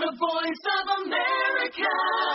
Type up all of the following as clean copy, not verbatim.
The Voice of America.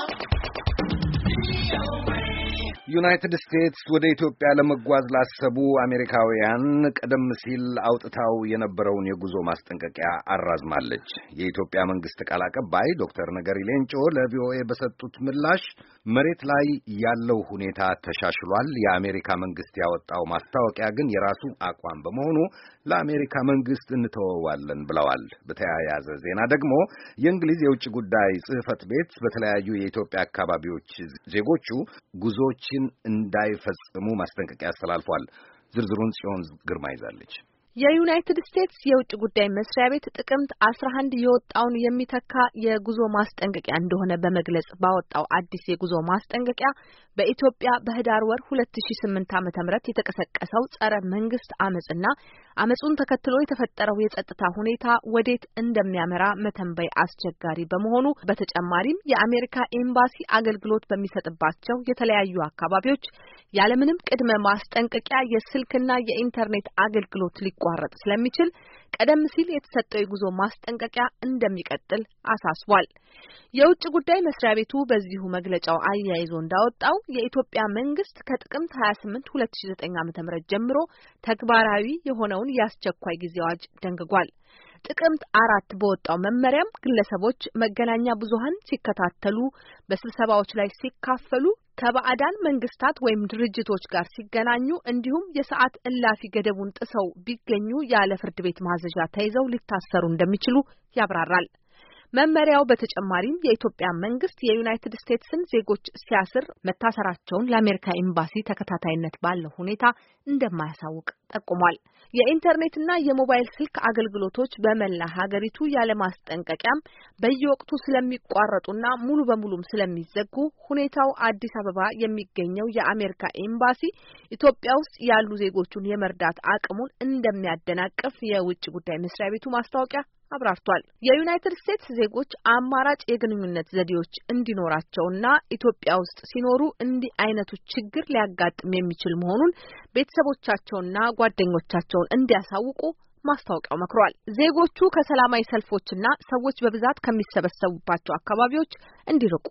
ዩናይትድ ስቴትስ ወደ ኢትዮጵያ ለመጓዝ ላሰቡ አሜሪካውያን ቀደም ሲል አውጥታው የነበረውን የጉዞ ማስጠንቀቂያ አራዝማለች። የኢትዮጵያ መንግስት ቃል አቀባይ ዶክተር ነገሪ ሌንጮ ለቪኦኤ በሰጡት ምላሽ መሬት ላይ ያለው ሁኔታ ተሻሽሏል፣ የአሜሪካ መንግስት ያወጣው ማስታወቂያ ግን የራሱ አቋም በመሆኑ ለአሜሪካ መንግስት እንተወዋለን ብለዋል። በተያያዘ ዜና ደግሞ የእንግሊዝ የውጭ ጉዳይ ጽሕፈት ቤት በተለያዩ የኢትዮጵያ አካባቢዎች ዜጎቹ ጉዞዎችን እንዳይፈጽሙ ማስጠንቀቂያ አስተላልፏል። ዝርዝሩን ጽዮን ግርማ ይዛለች። የዩናይትድ ስቴትስ የውጭ ጉዳይ መስሪያ ቤት ጥቅምት 11 የወጣውን የሚተካ የጉዞ ማስጠንቀቂያ እንደሆነ በመግለጽ ባወጣው አዲስ የጉዞ ማስጠንቀቂያ በኢትዮጵያ በህዳር ወር 2008 ዓ.ም የተቀሰቀሰው ጸረ መንግስት አመጽና አመጹን ተከትሎ የተፈጠረው የጸጥታ ሁኔታ ወዴት እንደሚያመራ መተንበይ አስቸጋሪ በመሆኑ በተጨማሪም የአሜሪካ ኤምባሲ አገልግሎት በሚሰጥባቸው የተለያዩ አካባቢዎች ያለምንም ቅድመ ማስጠንቀቂያ የስልክና የኢንተርኔት አገልግሎት ሊቋረጥ ስለሚችል ቀደም ሲል የተሰጠው የጉዞ ማስጠንቀቂያ እንደሚቀጥል አሳስቧል። የውጭ ጉዳይ መስሪያ ቤቱ በዚሁ መግለጫው አያይዞ እንዳወጣው የኢትዮጵያ መንግስት ከጥቅምት 28 2009 ዓ.ም ጀምሮ ተግባራዊ የሆነውን የአስቸኳይ ጊዜ አዋጅ ደንግጓል። ጥቅምት 4 በወጣው መመሪያም ግለሰቦች መገናኛ ብዙሃን ሲከታተሉ፣ በስብሰባዎች ላይ ሲካፈሉ፣ ከባዕዳን መንግስታት ወይም ድርጅቶች ጋር ሲገናኙ እንዲሁም የሰዓት እላፊ ገደቡን ጥሰው ቢገኙ ያለ ፍርድ ቤት ማዘዣ ተይዘው ሊታሰሩ እንደሚችሉ ያብራራል። መመሪያው በተጨማሪም የኢትዮጵያ መንግስት የዩናይትድ ስቴትስን ዜጎች ሲያስር መታሰራቸውን ለአሜሪካ ኤምባሲ ተከታታይነት ባለው ሁኔታ እንደማያሳውቅ ጠቁሟል። የኢንተርኔትና የሞባይል ስልክ አገልግሎቶች በመላ ሀገሪቱ ያለማስጠንቀቂያም በየወቅቱ ስለሚቋረጡና ሙሉ በሙሉም ስለሚዘጉ ሁኔታው አዲስ አበባ የሚገኘው የአሜሪካ ኤምባሲ ኢትዮጵያ ውስጥ ያሉ ዜጎቹን የመርዳት አቅሙን እንደሚያደናቅፍ የውጭ ጉዳይ መስሪያ ቤቱ ማስታወቂያ አብራርቷል። የዩናይትድ ስቴትስ ዜጎች አማራጭ የግንኙነት ዘዴዎች እንዲኖራቸውና ኢትዮጵያ ውስጥ ሲኖሩ እንዲህ አይነቱ ችግር ሊያጋጥም የሚችል መሆኑን ቤተሰቦቻቸውና ጓደኞቻቸውን እንዲያሳውቁ ማስታወቂያው መክሯል። ዜጎቹ ከሰላማዊ ሰልፎችና ሰዎች በብዛት ከሚሰበሰቡባቸው አካባቢዎች እንዲርቁ፣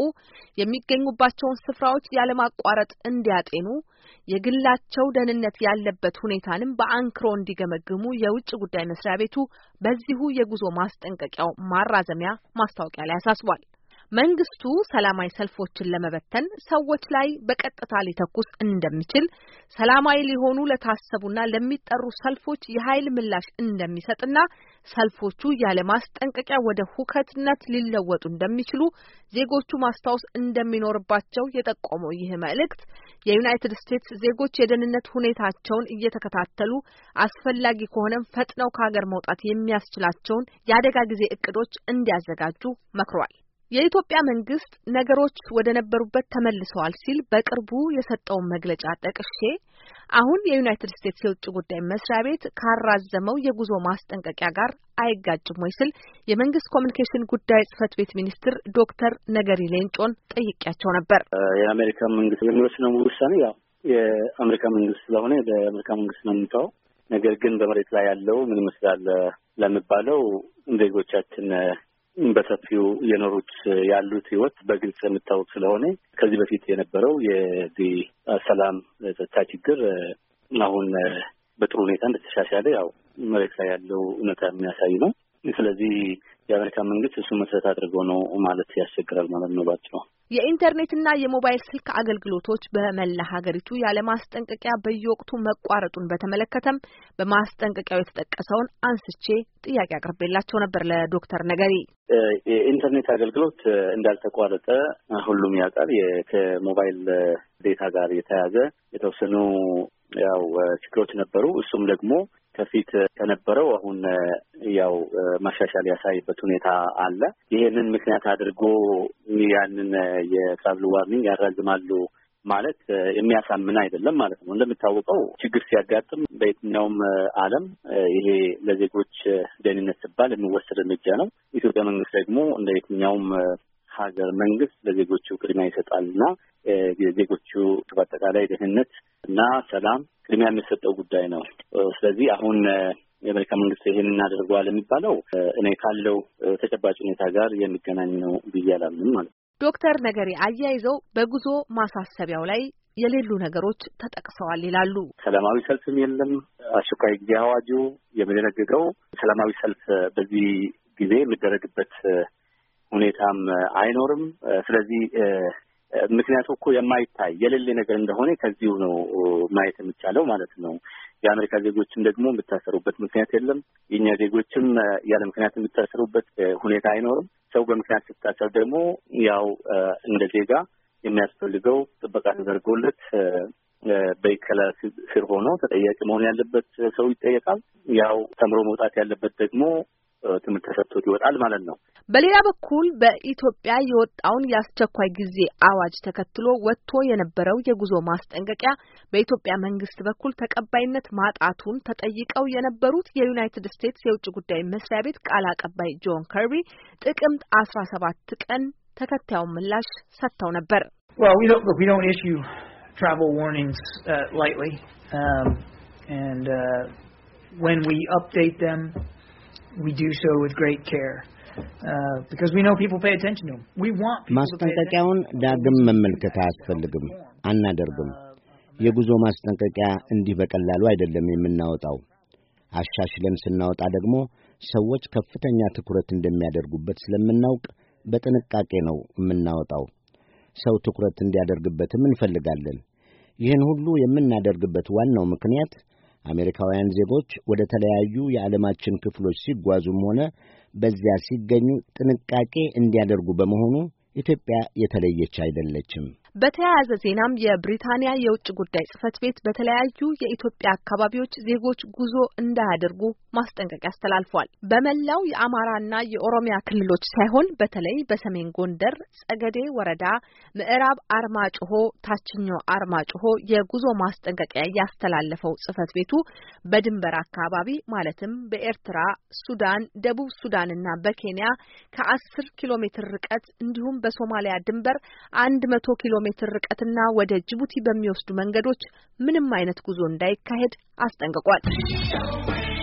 የሚገኙባቸውን ስፍራዎች ያለማቋረጥ እንዲያጤኑ፣ የግላቸው ደህንነት ያለበት ሁኔታንም በአንክሮ እንዲገመግሙ የውጭ ጉዳይ መስሪያ ቤቱ በዚሁ የጉዞ ማስጠንቀቂያው ማራዘሚያ ማስታወቂያ ላይ አሳስቧል። መንግስቱ ሰላማዊ ሰልፎችን ለመበተን ሰዎች ላይ በቀጥታ ሊተኩስ እንደሚችል፣ ሰላማዊ ሊሆኑ ለታሰቡና ለሚጠሩ ሰልፎች የኃይል ምላሽ እንደሚሰጥና ሰልፎቹ ያለ ማስጠንቀቂያ ወደ ሁከትነት ሊለወጡ እንደሚችሉ ዜጎቹ ማስታወስ እንደሚኖርባቸው የጠቆመው ይህ መልእክት የዩናይትድ ስቴትስ ዜጎች የደህንነት ሁኔታቸውን እየተከታተሉ አስፈላጊ ከሆነም ፈጥነው ከሀገር መውጣት የሚያስችላቸውን የአደጋ ጊዜ እቅዶች እንዲያዘጋጁ መክሯል። የኢትዮጵያ መንግስት ነገሮች ወደ ነበሩበት ተመልሰዋል ሲል በቅርቡ የሰጠውን መግለጫ ጠቅሼ አሁን የዩናይትድ ስቴትስ የውጭ ጉዳይ መስሪያ ቤት ካራዘመው የጉዞ ማስጠንቀቂያ ጋር አይጋጭም ወይ ስል የመንግስት ኮሚኒኬሽን ጉዳይ ጽሕፈት ቤት ሚኒስትር ዶክተር ነገሪ ሌንጮን ጠይቄያቸው ነበር። የአሜሪካ መንግስት የሚወስነው ውሳኔ ያው የአሜሪካ መንግስት ስለሆነ በአሜሪካ መንግስት ነው የሚታወው። ነገር ግን በመሬት ላይ ያለው ምን ይመስላል ለሚባለው ዜጎቻችን በሰፊው የኖሩት ያሉት ህይወት በግልጽ የሚታወቅ ስለሆነ ከዚህ በፊት የነበረው የዚህ ሰላም ጸጥታ ችግር አሁን በጥሩ ሁኔታ እንደተሻሻለ ያው መሬት ላይ ያለው እውነታ የሚያሳይ ነው። ስለዚህ የአሜሪካ መንግስት እሱ መሰረት አድርጎ ነው ማለት ያስቸግራል ማለት ነው ባጭሩ። የኢንተርኔትና የሞባይል ስልክ አገልግሎቶች በመላ ሀገሪቱ ያለ ማስጠንቀቂያ በየወቅቱ መቋረጡን በተመለከተም በማስጠንቀቂያው የተጠቀሰውን አንስቼ ጥያቄ አቅርቤላቸው ነበር ለዶክተር ነገሪ። የኢንተርኔት አገልግሎት እንዳልተቋረጠ ሁሉም ያውቃል። ከሞባይል ዴታ ጋር የተያያዘ የተወሰኑ ያው ችግሮች ነበሩ። እሱም ደግሞ ከፊት ከነበረው አሁን ያው ማሻሻል ያሳይበት ሁኔታ አለ። ይሄንን ምክንያት አድርጎ ያንን የትራቭል ዋርኒንግ ያራዝማሉ ማለት የሚያሳምን አይደለም ማለት ነው። እንደምታወቀው ችግር ሲያጋጥም በየትኛውም ዓለም ይሄ ለዜጎች ደህንነት ሲባል የሚወሰድ እርምጃ ነው። ኢትዮጵያ መንግስት ደግሞ እንደ የትኛውም ሀገር መንግስት ለዜጎቹ ቅድሚያ ይሰጣልና የዜጎቹ በአጠቃላይ ደህንነት እና ሰላም ቅድሚያ የሚሰጠው ጉዳይ ነው። ስለዚህ አሁን የአሜሪካ መንግስት ይሄንን እናደርገዋል የሚባለው እኔ ካለው ተጨባጭ ሁኔታ ጋር የሚገናኝ ነው ብዬ አላምንም ማለት ነው። ዶክተር ነገሪ አያይዘው በጉዞ ማሳሰቢያው ላይ የሌሉ ነገሮች ተጠቅሰዋል ይላሉ። ሰላማዊ ሰልፍም የለም። አስቸኳይ ጊዜ አዋጁ የሚደነግገው ሰላማዊ ሰልፍ በዚህ ጊዜ የሚደረግበት ሁኔታም አይኖርም። ስለዚህ ምክንያቱ እኮ የማይታይ የሌለ ነገር እንደሆነ ከዚሁ ነው ማየት የሚቻለው ማለት ነው። የአሜሪካ ዜጎችም ደግሞ የምታሰሩበት ምክንያት የለም። የኛ ዜጎችም ያለ ምክንያት የምታሰሩበት ሁኔታ አይኖርም። ሰው በምክንያት ሲታሰር ደግሞ ያው እንደ ዜጋ የሚያስፈልገው ጥበቃ ተደርጎለት በይከላ ስር ሆኖ ተጠያቂ መሆን ያለበት ሰው ይጠየቃል። ያው ተምሮ መውጣት ያለበት ደግሞ ትምህርት ተሰጥቶት ይወጣል ማለት ነው። በሌላ በኩል በኢትዮጵያ የወጣውን የአስቸኳይ ጊዜ አዋጅ ተከትሎ ወጥቶ የነበረው የጉዞ ማስጠንቀቂያ በኢትዮጵያ መንግስት በኩል ተቀባይነት ማጣቱን ተጠይቀው የነበሩት የዩናይትድ ስቴትስ የውጭ ጉዳይ መስሪያ ቤት ቃል አቀባይ ጆን ከርቢ ጥቅምት 17 ቀን ተከታዩን ምላሽ ሰጥተው ነበር። Well, we don't issue travel warnings lightly, and when we update them, we do so with great care, because we know people pay attention to them. We want people to pay attention. ማስጠንቀቂያውን ዳግም መመልከት አያስፈልግም፣ አናደርግም። የጉዞ ማስጠንቀቂያ እንዲህ በቀላሉ አይደለም የምናወጣው። አሻሽለን ስናወጣ ደግሞ ሰዎች ከፍተኛ ትኩረት እንደሚያደርጉበት ስለምናውቅ በጥንቃቄ ነው የምናወጣው። ሰው ትኩረት እንዲያደርግበትም እንፈልጋለን። ይህን ሁሉ የምናደርግበት ዋናው ምክንያት አሜሪካውያን ዜጎች ወደ ተለያዩ የዓለማችን ክፍሎች ሲጓዙም ሆነ በዚያ ሲገኙ ጥንቃቄ እንዲያደርጉ በመሆኑ ኢትዮጵያ የተለየች አይደለችም። በተያያዘ ዜናም የብሪታንያ የውጭ ጉዳይ ጽሕፈት ቤት በተለያዩ የኢትዮጵያ አካባቢዎች ዜጎች ጉዞ እንዳያደርጉ ማስጠንቀቂያ አስተላልፏል። በመላው የአማራና የኦሮሚያ ክልሎች ሳይሆን በተለይ በሰሜን ጎንደር ጸገዴ ወረዳ፣ ምዕራብ አርማጭሆ፣ ታችኛው አርማጭሆ የጉዞ ማስጠንቀቂያ ያስተላለፈው ጽሕፈት ቤቱ በድንበር አካባቢ ማለትም በኤርትራ፣ ሱዳን፣ ደቡብ ሱዳንና በኬንያ ከ10 ኪሎ ሜትር ርቀት እንዲሁም በሶማሊያ ድንበር 100 ኪሎ ሜትር ርቀትና ወደ ጅቡቲ በሚወስዱ መንገዶች ምንም አይነት ጉዞ እንዳይካሄድ አስጠንቅቋል።